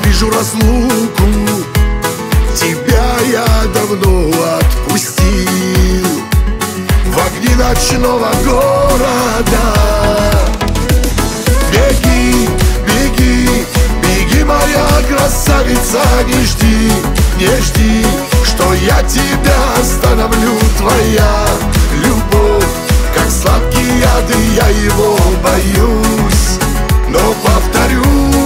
вижу разлуку, тебя я давно отпустил в огни ночного города. Беги, беги, беги, моя красавица, не жди, не жди, что я тебя остановлю. Твоя любовь, как сладкий яд, и я его боюсь, но повторюсь.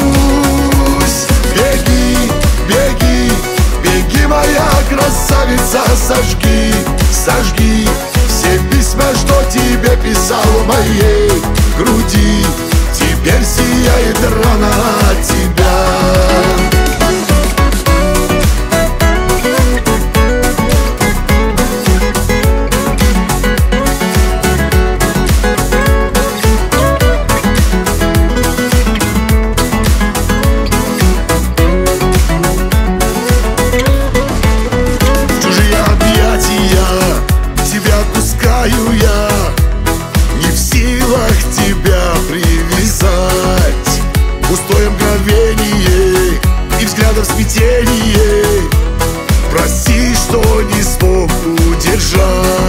Беги, беги, беги, моя красавица, сожги, сожги все письма, что тебе писал в моей груди. Теперь сияет рана от тебя. Я не в силах тебя привязать. Пустое мгновение и взглядом смятение. Прости, что не смог удержать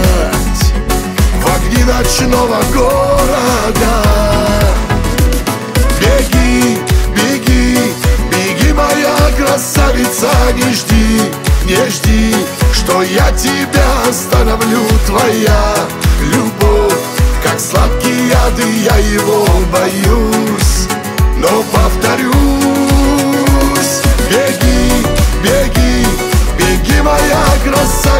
в огни ночного города. Беги, беги, беги, моя красавица, не жди, не жди, что я тебя остановлю. Твоя любовь, как сладкий яд, и я его боюсь, но повторюсь. Беги, беги, беги, моя красавица.